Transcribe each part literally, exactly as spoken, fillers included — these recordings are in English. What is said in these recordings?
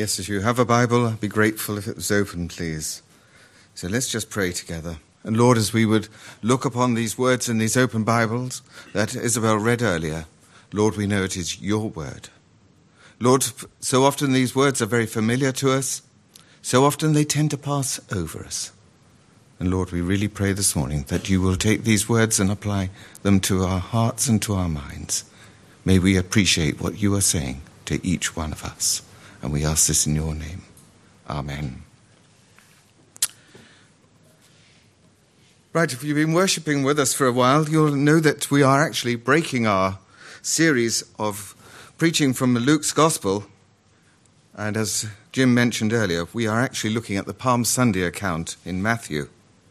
Yes, if you have a Bible, I'd be grateful if it was open, please. So let's just pray together. And Lord, as we would look upon these words in these open Bibles that Isabel read earlier, Lord, we know it is your word. Lord, so often these words are very familiar to us. So often they tend to pass over us. And Lord, we really pray this morning that you will take these words and apply them to our hearts and to our minds. May we appreciate what you are saying to each one of us. And we ask this in your name. Amen. Right, if you've been worshipping with us for a while, you'll know that we are actually breaking our series of preaching from Luke's Gospel. And as Jim mentioned earlier, we are actually looking at the Palm Sunday account in Matthew.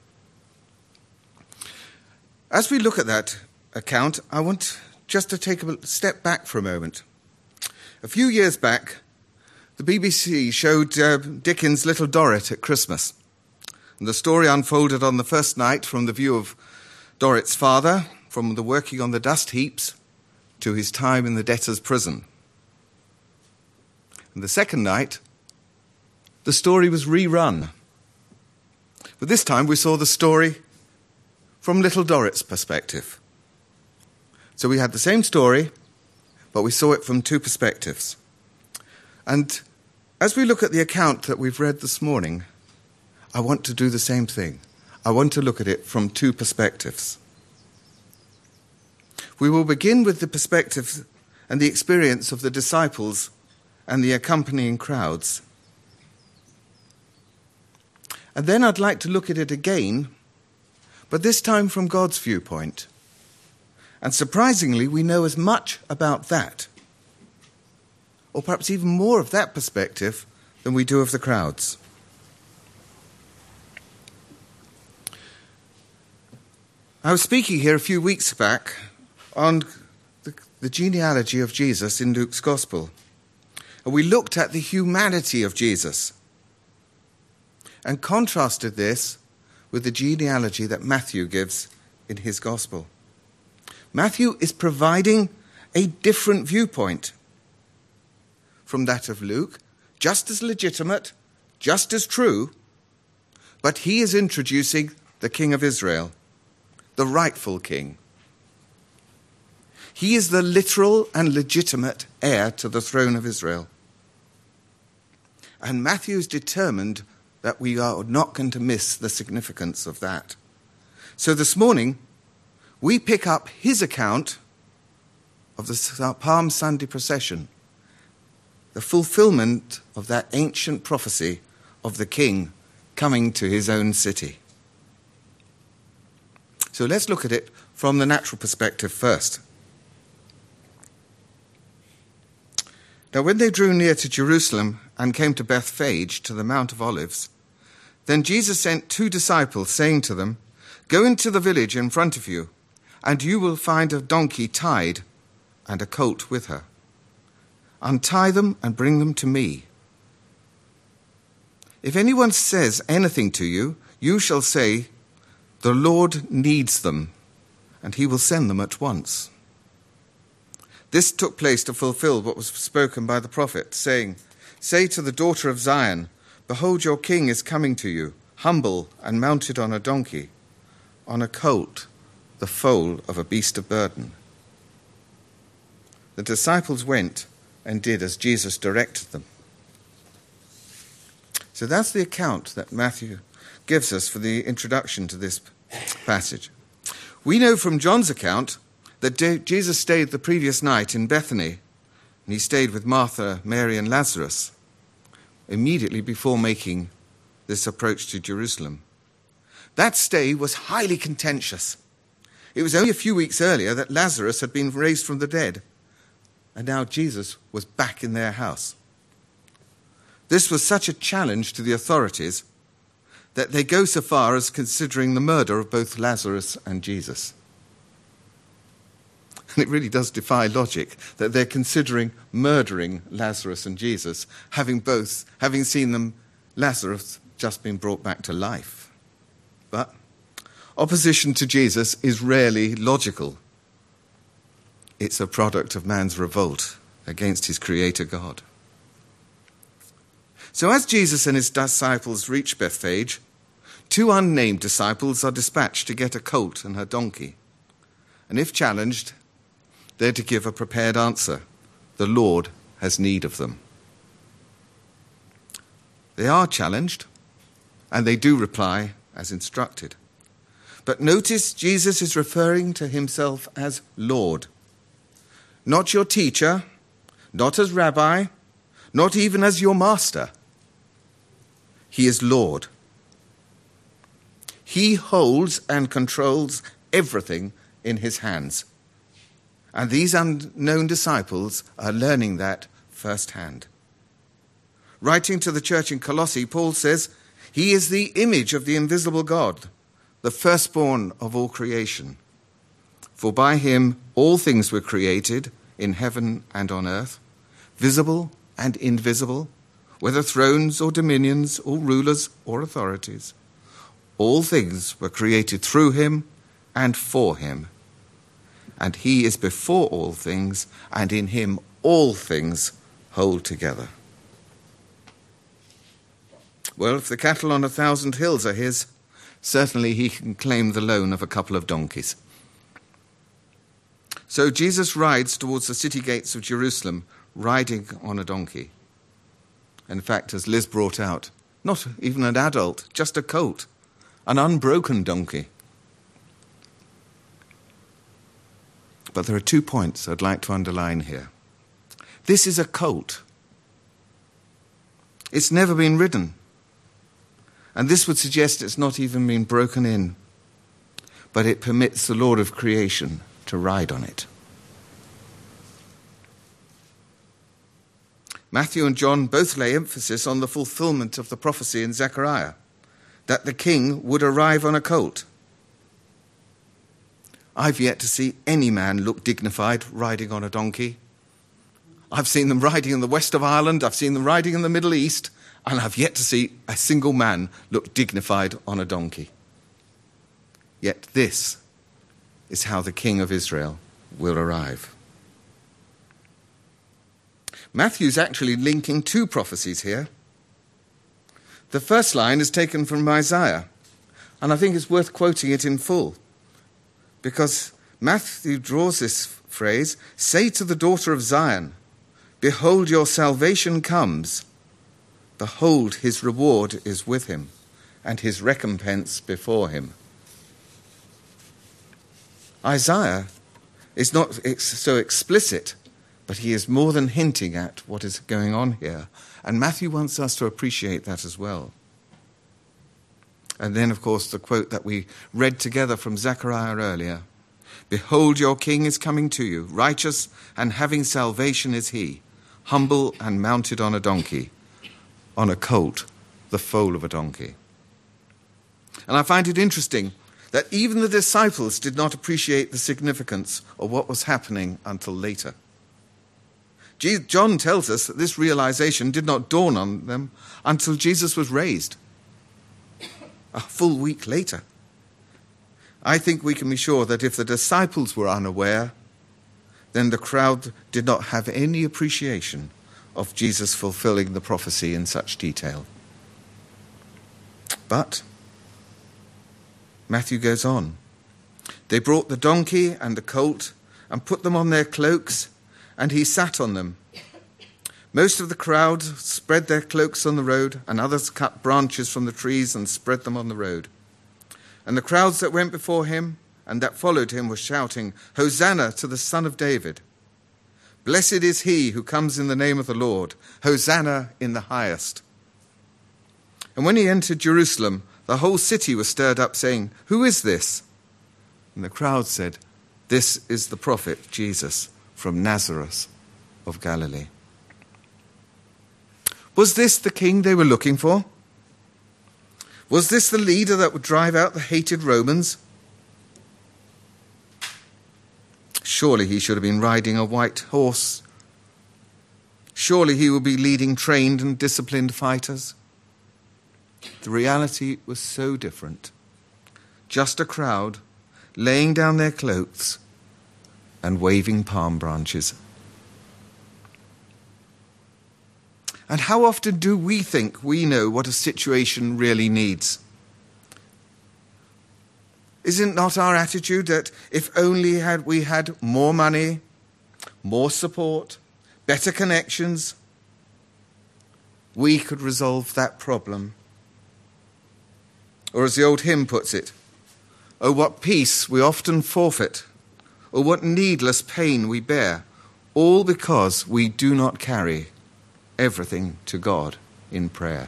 As we look at that account, I want just to take a step back for a moment. A few years back, the B B C showed uh, Dickens' Little Dorrit at Christmas. And the story unfolded on the first night from the view of Dorrit's father, from the working on the dust heaps to his time in the debtor's prison. And the second night, the story was rerun. But this time we saw the story from Little Dorrit's perspective. So we had the same story, but we saw it from two perspectives. And as we look at the account that we've read this morning, I want to do the same thing. I want to look at it from two perspectives. We will begin with the perspective and the experience of the disciples and the accompanying crowds. And then I'd like to look at it again, but this time from God's viewpoint. And surprisingly, we know as much about that, or perhaps even more of that perspective, than we do of the crowds. I was speaking here a few weeks back on the, the genealogy of Jesus in Luke's Gospel. And we looked at the humanity of Jesus and contrasted this with the genealogy that Matthew gives in his Gospel. Matthew is providing a different viewpoint from that of Luke, just as legitimate, just as true, but he is introducing the King of Israel, the rightful king. He is the literal and legitimate heir to the throne of Israel. And Matthew is determined that we are not going to miss the significance of that. So this morning, we pick up his account of the Palm Sunday procession, the fulfillment of that ancient prophecy of the king coming to his own city. So let's look at it from the natural perspective first. Now, when they drew near to Jerusalem and came to Bethphage, to the Mount of Olives, then Jesus sent two disciples, saying to them, "Go into the village in front of you, and you will find a donkey tied and a colt with her. Untie them and bring them to me. If anyone says anything to you, you shall say, 'The Lord needs them,' and he will send them at once." This took place to fulfill what was spoken by the prophet, saying, "Say to the daughter of Zion, behold, your king is coming to you, humble and mounted on a donkey, on a colt, the foal of a beast of burden." The disciples went and did as Jesus directed them. So that's the account that Matthew gives us for the introduction to this passage. We know from John's account that Jesus stayed the previous night in Bethany, and he stayed with Martha, Mary, and Lazarus immediately before making this approach to Jerusalem. That stay was highly contentious. It was only a few weeks earlier that Lazarus had been raised from the dead, and now Jesus was back in their house. This was such a challenge to the authorities that they go so far as considering the murder of both Lazarus and Jesus. And it really does defy logic that they're considering murdering Lazarus and Jesus, having both, having seen them, Lazarus just been brought back to life. But opposition to Jesus is rarely logical. It's a product of man's revolt against his creator God. So as Jesus and his disciples reach Bethphage, two unnamed disciples are dispatched to get a colt and her donkey. And if challenged, they're to give a prepared answer. The Lord has need of them. They are challenged, and they do reply as instructed. But notice Jesus is referring to himself as Lord. Not your teacher, not as rabbi, not even as your master. He is Lord. He holds and controls everything in his hands. And these unknown disciples are learning that firsthand. Writing to the church in Colossae, Paul says, he is the image of the invisible God, the firstborn of all creation. For by him all things were created in heaven and on earth, visible and invisible, whether thrones or dominions or rulers or authorities. All things were created through him and for him. And he is before all things, and in him all things hold together. Well, if the cattle on a thousand hills are his, certainly he can claim the loan of a couple of donkeys. So Jesus rides towards the city gates of Jerusalem, riding on a donkey. In fact, as Liz brought out, not even an adult, just a colt, an unbroken donkey. But there are two points I'd like to underline here. This is a colt. It's never been ridden. And this would suggest it's not even been broken in. But it permits the Lord of creation to ride on it. Matthew and John both lay emphasis on the fulfillment of the prophecy in Zechariah, that the king would arrive on a colt. I've yet to see any man look dignified riding on a donkey. I've seen them riding in the west of Ireland, I've seen them riding in the Middle East, and I've yet to see a single man look dignified on a donkey. Yet this is how the King of Israel will arrive. Matthew's actually linking two prophecies here. The first line is taken from Isaiah, and I think it's worth quoting it in full, because Matthew draws this phrase, "Say to the daughter of Zion, behold, your salvation comes. Behold, his reward is with him, and his recompense before him." Isaiah is not so explicit, but he is more than hinting at what is going on here. And Matthew wants us to appreciate that as well. And then, of course, the quote that we read together from Zechariah earlier. Behold, your king is coming to you. Righteous and having salvation is he. Humble and mounted on a donkey. On a colt, the foal of a donkey. And I find it interesting that even the disciples did not appreciate the significance of what was happening until later. John tells us that this realization did not dawn on them until Jesus was raised, a full week later. I think we can be sure that if the disciples were unaware, then the crowd did not have any appreciation of Jesus fulfilling the prophecy in such detail. But Matthew goes on. They brought the donkey and the colt and put them on their cloaks, and he sat on them. Most of the crowd spread their cloaks on the road, and others cut branches from the trees and spread them on the road. And the crowds that went before him and that followed him were shouting, Hosanna to the Son of David. Blessed is he who comes in the name of the Lord. Hosanna in the highest. And when he entered Jerusalem, the whole city was stirred up, saying, Who is this? And the crowd said, This is the prophet Jesus from Nazareth of Galilee. Was this the king they were looking for? Was this the leader that would drive out the hated Romans? Surely he should have been riding a white horse. Surely he would be leading trained and disciplined fighters. The reality was so different. Just a crowd laying down their cloaks and waving palm branches. And how often do we think we know what a situation really needs? Isn't not our attitude that if only had we had more money, more support, better connections, we could resolve that problem? Or as the old hymn puts it, oh, what peace we often forfeit, or what needless pain we bear, all because we do not carry everything to God in prayer.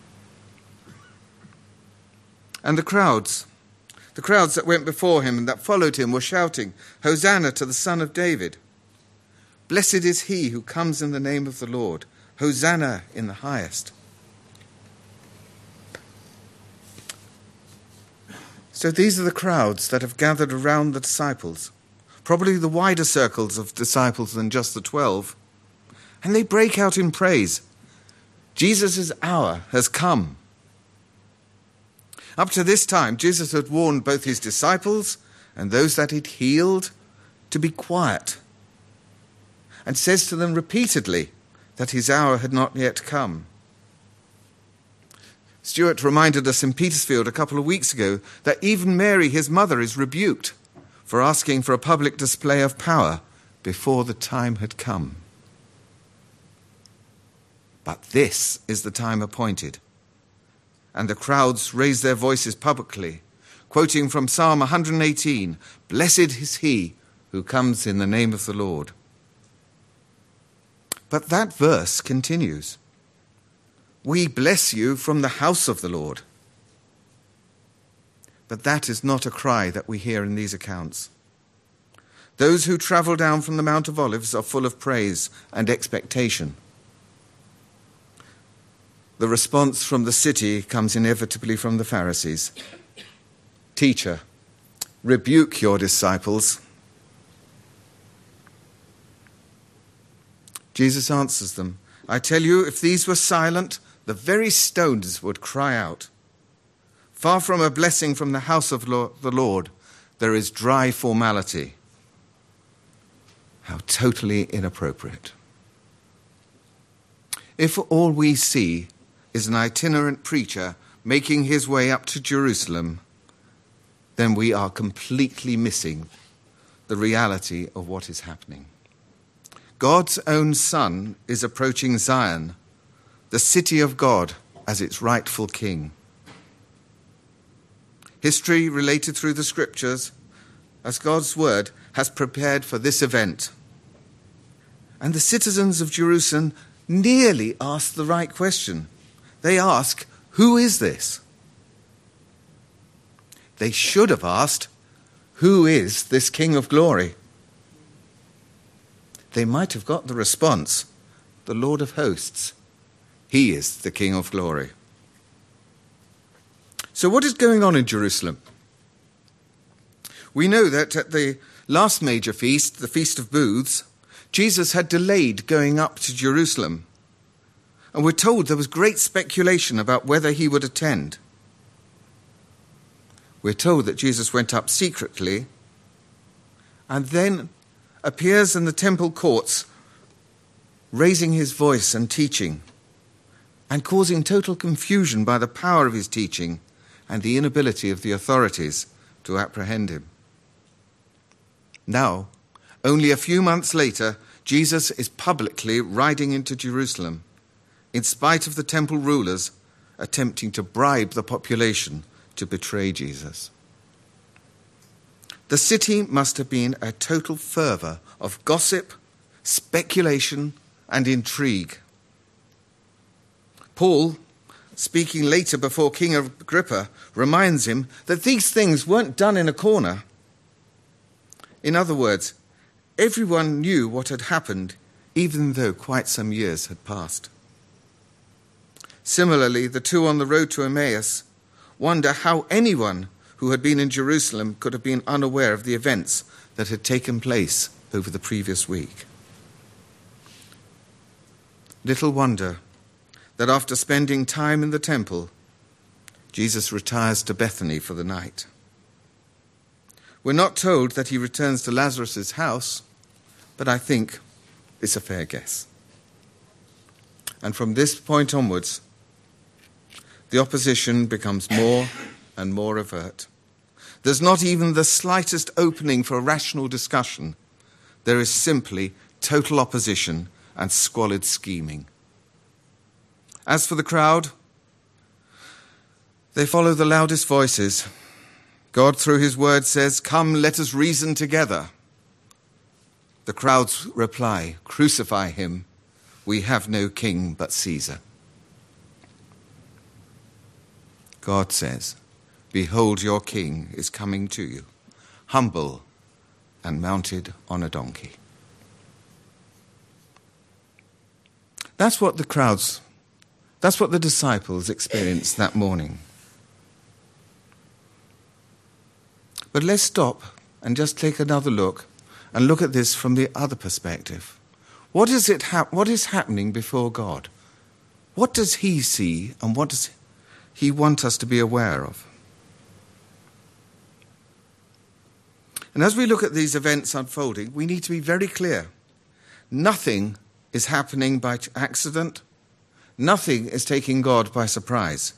And the crowds, the crowds that went before him and that followed him were shouting, Hosanna to the Son of David. Blessed is he who comes in the name of the Lord. Hosanna in the highest. So these are the crowds that have gathered around the disciples, probably the wider circles of disciples than just the twelve, and they break out in praise. Jesus' hour has come. Up to this time, Jesus had warned both his disciples and those that he'd healed to be quiet, and says to them repeatedly that his hour had not yet come. Stuart reminded us in Petersfield a couple of weeks ago that even Mary, his mother, is rebuked for asking for a public display of power before the time had come. But this is the time appointed. And the crowds raised their voices publicly, quoting from Psalm one hundred eighteen, Blessed is he who comes in the name of the Lord. But that verse continues. We bless you from the house of the Lord. But that is not a cry that we hear in these accounts. Those who travel down from the Mount of Olives are full of praise and expectation. The response from the city comes inevitably from the Pharisees. Teacher, rebuke your disciples. Jesus answers them, I tell you, if these were silent, the very stones would cry out. Far from a blessing from the house of the Lord, there is dry formality. How totally inappropriate. If all we see is an itinerant preacher making his way up to Jerusalem, then we are completely missing the reality of what is happening. God's own Son is approaching Zion, the city of God, as its rightful king. History related through the scriptures, as God's word, has prepared for this event. And the citizens of Jerusalem nearly ask the right question. They ask, who is this? They should have asked, who is this King of glory? They might have got the response, the Lord of hosts. He is the King of glory. So what is going on in Jerusalem? We know that at the last major feast, the Feast of Booths, Jesus had delayed going up to Jerusalem. And we're told there was great speculation about whether he would attend. We're told that Jesus went up secretly and then appears in the temple courts, raising his voice and teaching, and causing total confusion by the power of his teaching and the inability of the authorities to apprehend him. Now, only a few months later, Jesus is publicly riding into Jerusalem, in spite of the temple rulers attempting to bribe the population to betray Jesus. The city must have been a total fervour of gossip, speculation, and intrigue. Paul, speaking later before King Agrippa, reminds him that these things weren't done in a corner. In other words, everyone knew what had happened, even though quite some years had passed. Similarly, the two on the road to Emmaus wonder how anyone who had been in Jerusalem could have been unaware of the events that had taken place over the previous week. Little wonder that after spending time in the temple, Jesus retires to Bethany for the night. We're not told that he returns to Lazarus' house, but I think it's a fair guess. And from this point onwards, the opposition becomes more and more overt. There's not even the slightest opening for a rational discussion. There is simply total opposition and squalid scheming. As for the crowd, they follow the loudest voices. God, through his word, says, "Come, let us reason together." The crowds reply, "Crucify him. We have no king but Caesar." God says, "Behold, your king is coming to you, humble and mounted on a donkey." That's what the crowds, that's what the disciples experienced that morning. But let's stop and just take another look and look at this from the other perspective. What is it? Ha- what is happening before God? What does he see and what does he want us to be aware of? And as we look at these events unfolding, we need to be very clear. Nothing is happening by accident. Nothing is taking God by surprise.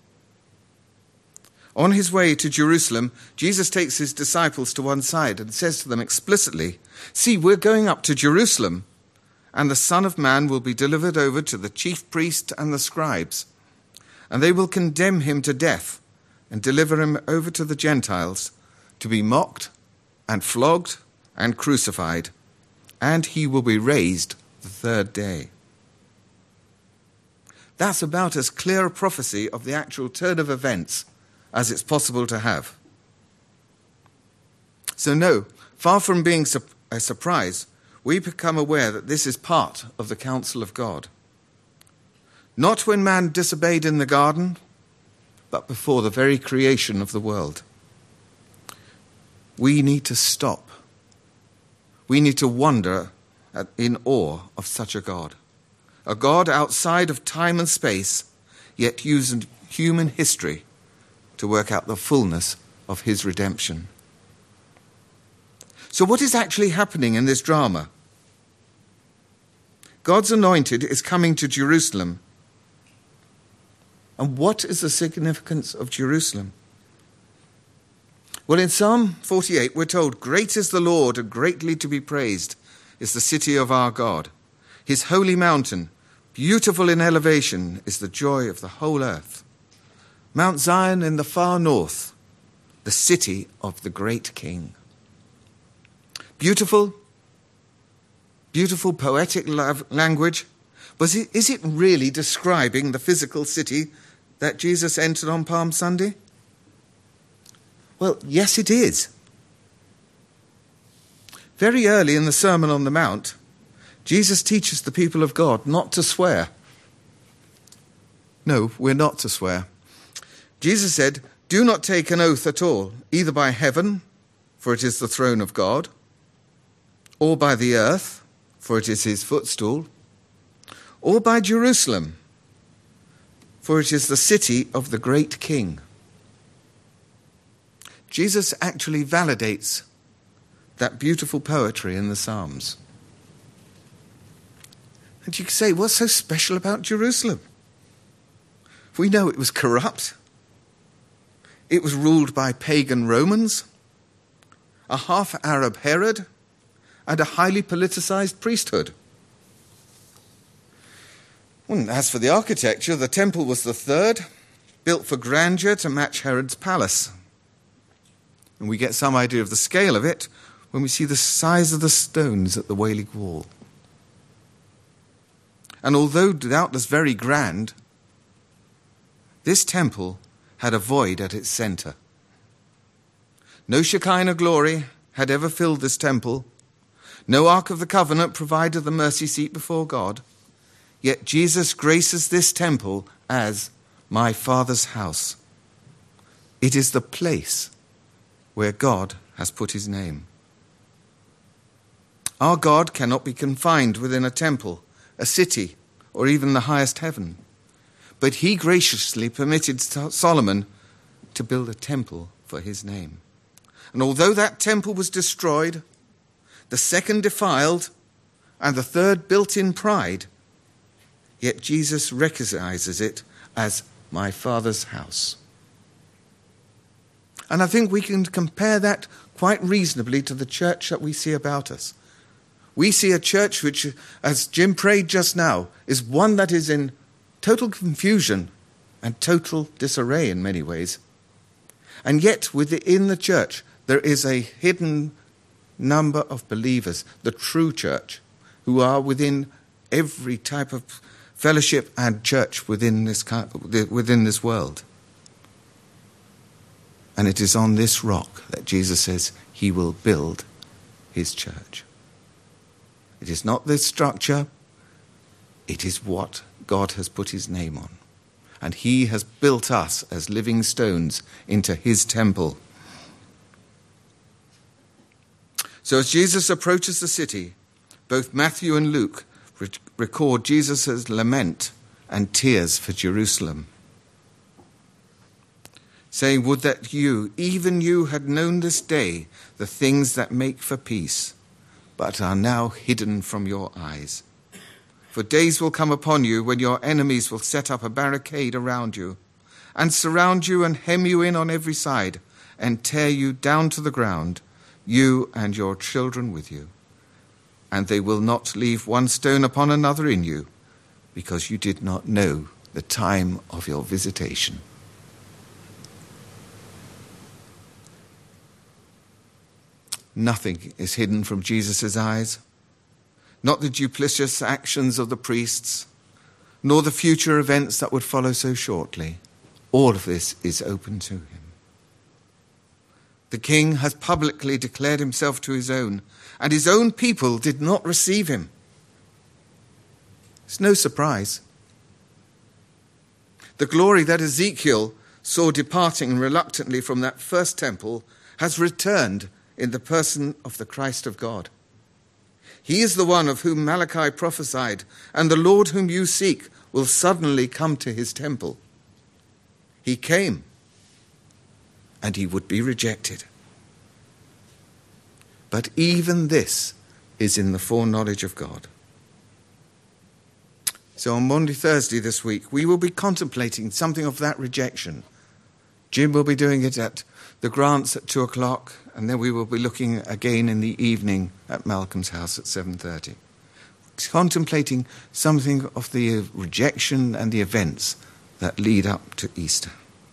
On his way to Jerusalem, Jesus takes his disciples to one side and says to them explicitly, "See, we're going up to Jerusalem, and the Son of Man will be delivered over to the chief priests and the scribes, and they will condemn him to death and deliver him over to the Gentiles to be mocked and flogged and crucified, and he will be raised the third day." That's about as clear a prophecy of the actual turn of events as it's possible to have. So no, far from being a surprise, we become aware that this is part of the counsel of God. Not when man disobeyed in the garden, but before the very creation of the world. We need to stop. We need to wonder at, in awe of such a God. A God outside of time and space, yet using human history to work out the fullness of his redemption. So what is actually happening in this drama? God's anointed is coming to Jerusalem. And what is the significance of Jerusalem? Well, in Psalm forty-eight, we're told, "Great is the Lord and greatly to be praised is the city of our God. His holy mountain, beautiful in elevation, is the joy of the whole earth. Mount Zion in the far north, the city of the great King." Beautiful, beautiful poetic language, but is it really describing the physical city that Jesus entered on Palm Sunday? Well, yes, it is. Very early in the Sermon on the Mount, Jesus teaches the people of God not to swear. No, we're not to swear. Jesus said, "Do not take an oath at all, either by heaven, for it is the throne of God, or by the earth, for it is his footstool, or by Jerusalem, for it is the city of the great King." Jesus actually validates that beautiful poetry in the Psalms. And you can say, what's so special about Jerusalem? We know it was corrupt. It was ruled by pagan Romans, a half-Arab Herod, and a highly politicized priesthood. And as for the architecture, the temple was the third, built for grandeur to match Herod's palace. And we get some idea of the scale of it when we see the size of the stones at the Wailing Wall. And although doubtless very grand, this temple had a void at its center. No Shekinah glory had ever filled this temple. No Ark of the Covenant provided the mercy seat before God. Yet Jesus graces this temple as my Father's house. It is the place where God has put his name. Our God cannot be confined within a temple, a city, or even the highest heaven. But he graciously permitted Solomon to build a temple for his name. And although that temple was destroyed, the second defiled, and the third built in pride, Yet Jesus recognizes it as my Father's house. And I think we can compare that quite reasonably to the church that we see about us. We see a church which, as Jim prayed just now, is one that is in total confusion and total disarray in many ways. And yet within the church there is a hidden number of believers, the true church, who are within every type of fellowship and church within this within this world. And it is on this rock that Jesus says he will build his church. It is not this structure, it is what God has put his name on. And he has built us as living stones into his temple. So as Jesus approaches the city, both Matthew and Luke record Jesus' lament and tears for Jerusalem, saying, would that you, even you, had known this day the things that make for peace, but are now hidden from your eyes. For days will come upon you when your enemies will set up a barricade around you, and surround you and hem you in on every side, and tear you down to the ground, you and your children with you. And they will not leave one stone upon another in you, because you did not know the time of your visitation. Nothing is hidden from Jesus' eyes, not the duplicitous actions of the priests, nor the future events that would follow so shortly. All of this is open to him. The king has publicly declared himself to his own, and his own people did not receive him. It's no surprise. The glory that Ezekiel saw departing reluctantly from that first temple has returned in the person of the Christ of God. He is the one of whom Malachi prophesied, and the Lord whom you seek will suddenly come to his temple. He came, and he would be rejected. But even this is in the foreknowledge of God. So on Monday, Thursday this week, we will be contemplating something of that rejection. Jim will be doing it at the Grants at two o'clock, and then we will be looking again in the evening at Malcolm's house at seven thirty. Contemplating something of the rejection and the events that lead up to Easter.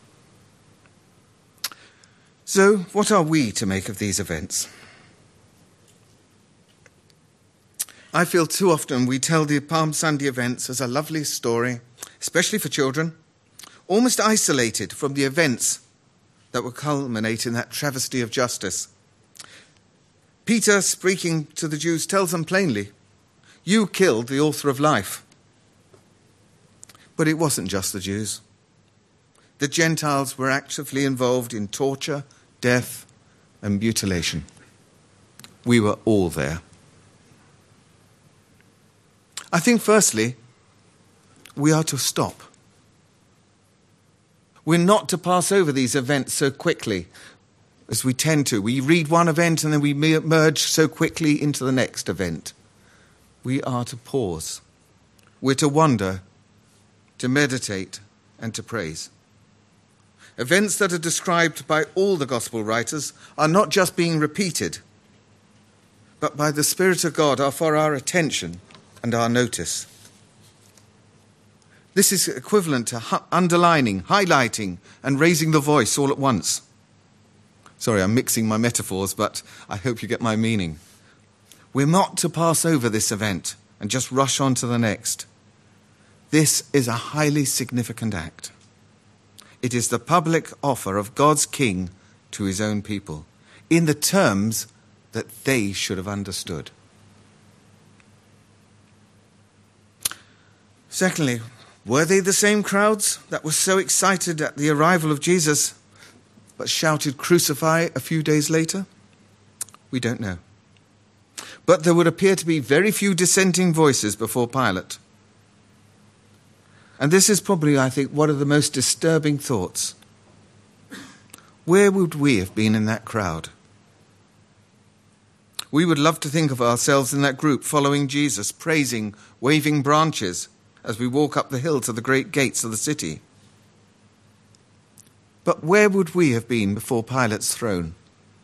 So, what are we to make of these events? I feel too often we tell the Palm Sunday events as a lovely story, especially for children, almost isolated from the events that will culminate in that travesty of justice. Peter, speaking to the Jews, tells them plainly, you killed the author of life. But it wasn't just the Jews. The Gentiles were actively involved in torture, death, and mutilation. We were all there. I think, firstly, we are to stop. We're not to pass over these events so quickly as we tend to. We read one event and then we merge so quickly into the next event. We are to pause. We're to wonder, to meditate, and to praise. Events that are described by all the gospel writers are not just being repeated, but by the Spirit of God are for our attention and our notice. This is equivalent to hu- underlining, highlighting, and raising the voice all at once. Sorry, I'm mixing my metaphors, but I hope you get my meaning. We're not to pass over this event and just rush on to the next. This is a highly significant act. It is the public offer of God's King to his own people, in the terms that they should have understood. Secondly, were they the same crowds that were so excited at the arrival of Jesus, but shouted, "Crucify," a few days later? We don't know. But there would appear to be very few dissenting voices before Pilate. And this is probably, I think, one of the most disturbing thoughts. Where would we have been in that crowd? We would love to think of ourselves in that group, following Jesus, praising, waving branches, as we walk up the hill to the great gates of the city. But where would we have been before Pilate's throne?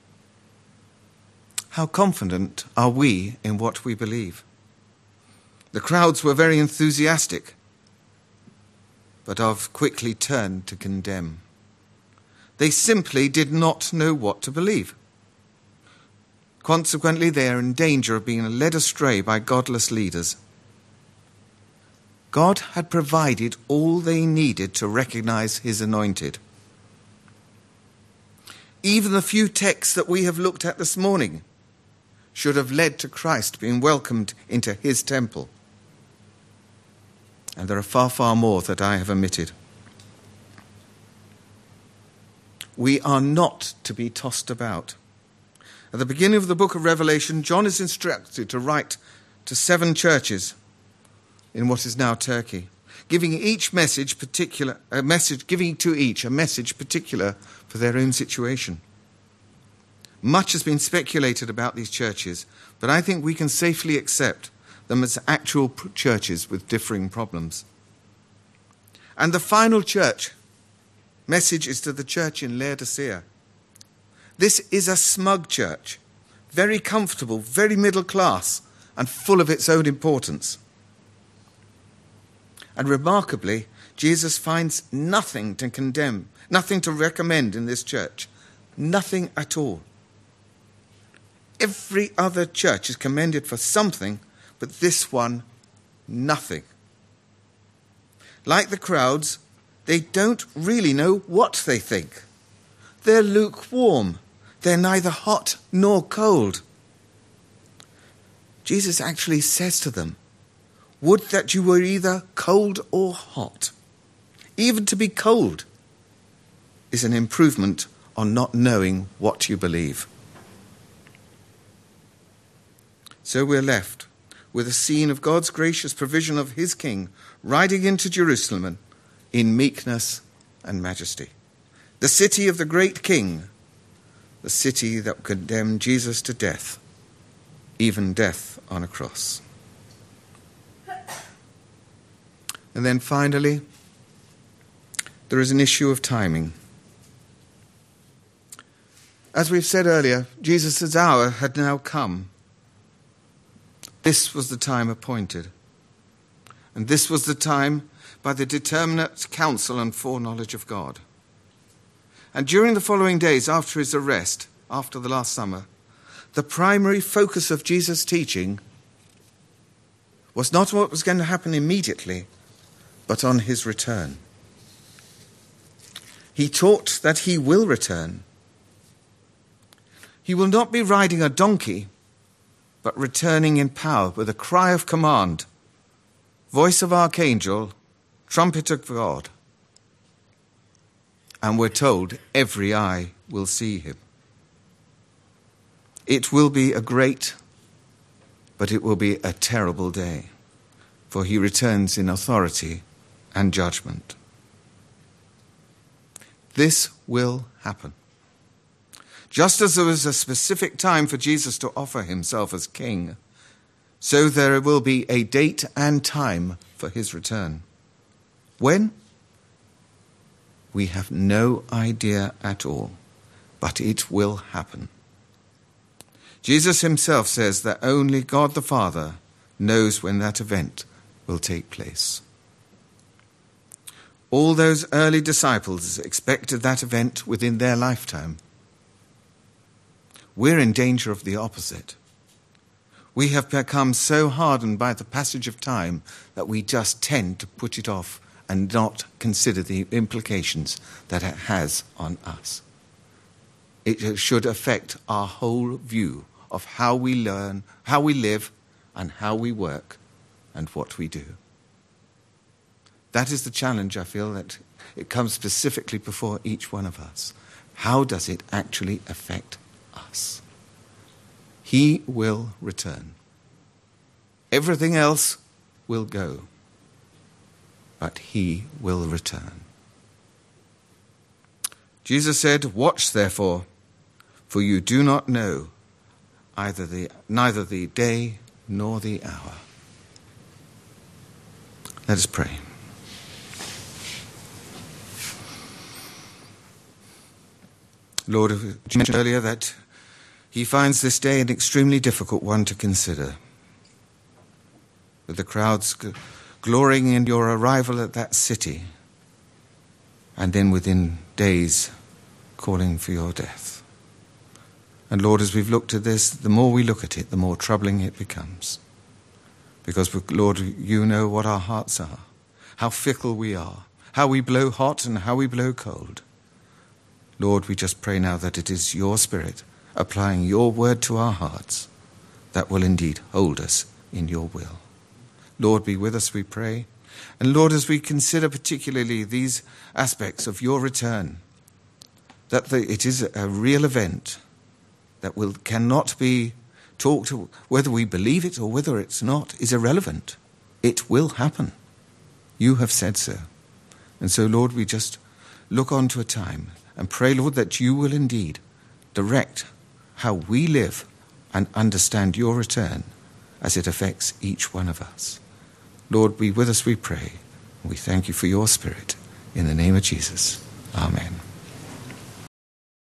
How confident are we in what we believe? The crowds were very enthusiastic, but have quickly turned to condemn. They simply did not know what to believe. Consequently, they are in danger of being led astray by godless leaders. God had provided all they needed to recognize his anointed. Even the few texts that we have looked at this morning should have led to Christ being welcomed into his temple. And there are far, far more that I have omitted. We are not to be tossed about. At the beginning of the book of Revelation, John is instructed to write to seven churches in what is now Turkey, giving each message particular a message, giving to each a message particular for their own situation. Much has been speculated about these churches, but I think we can safely accept them as actual churches with differing problems. And the final church message is to the church in Laodicea. This is a smug church, very comfortable, very middle class, and full of its own importance. And remarkably, Jesus finds nothing to condemn, nothing to recommend in this church, nothing at all. Every other church is commended for something, but this one, nothing. Like the crowds, they don't really know what they think. They're lukewarm. They're neither hot nor cold. Jesus actually says to them, "Would that you were either cold or hot." Even to be cold is an improvement on not knowing what you believe. So we're left with a scene of God's gracious provision of his king riding into Jerusalem in meekness and majesty. The city of the great king, the city that condemned Jesus to death, even death on a cross. And then finally, there is an issue of timing. As we've said earlier, Jesus' hour had now come. This was the time appointed. And this was the time by the determinate counsel and foreknowledge of God. And during the following days after his arrest, after the last summer, the primary focus of Jesus' teaching was not what was going to happen immediately, but on his return. He taught that he will return. He will not be riding a donkey, but returning in power with a cry of command, voice of archangel, trumpet of God. And we're told every eye will see him. It will be a great, but it will be a terrible day, for he returns in authority and judgment. This will happen. Just as there was a specific time for Jesus to offer himself as king, so there will be a date and time for his return. When? We have no idea at all, but it will happen. Jesus himself says that only God the Father knows when that event will take place. All those early disciples expected that event within their lifetime. We're in danger of the opposite. We have become so hardened by the passage of time that we just tend to put it off and not consider the implications that it has on us. It should affect our whole view of how we learn, how we live, and how we work, and what we do. That is the challenge, I feel, that it comes specifically before each one of us. How does it actually affect us? He will return. Everything else will go, but he will return. Jesus said, "Watch therefore, for you do not know either the, neither the day nor the hour." Let us pray. Lord, you mentioned earlier that he finds this day an extremely difficult one to consider. With the crowds glorying in your arrival at that city, and then within days calling for your death. And Lord, as we've looked at this, the more we look at it, the more troubling it becomes. Because, Lord, you know what our hearts are, how fickle we are, how we blow hot and how we blow cold. Lord, we just pray now that it is your Spirit applying your word to our hearts that will indeed hold us in your will. Lord, be with us, we pray. And Lord, as we consider particularly these aspects of your return, that the, it is a real event that will cannot be talked to, whether we believe it or whether it's not, is irrelevant. It will happen. You have said so. And so, Lord, we just look on to a time and pray, Lord, that you will indeed direct how we live and understand your return as it affects each one of us. Lord, be with us, we pray. We thank you for your Spirit. In the name of Jesus. Amen.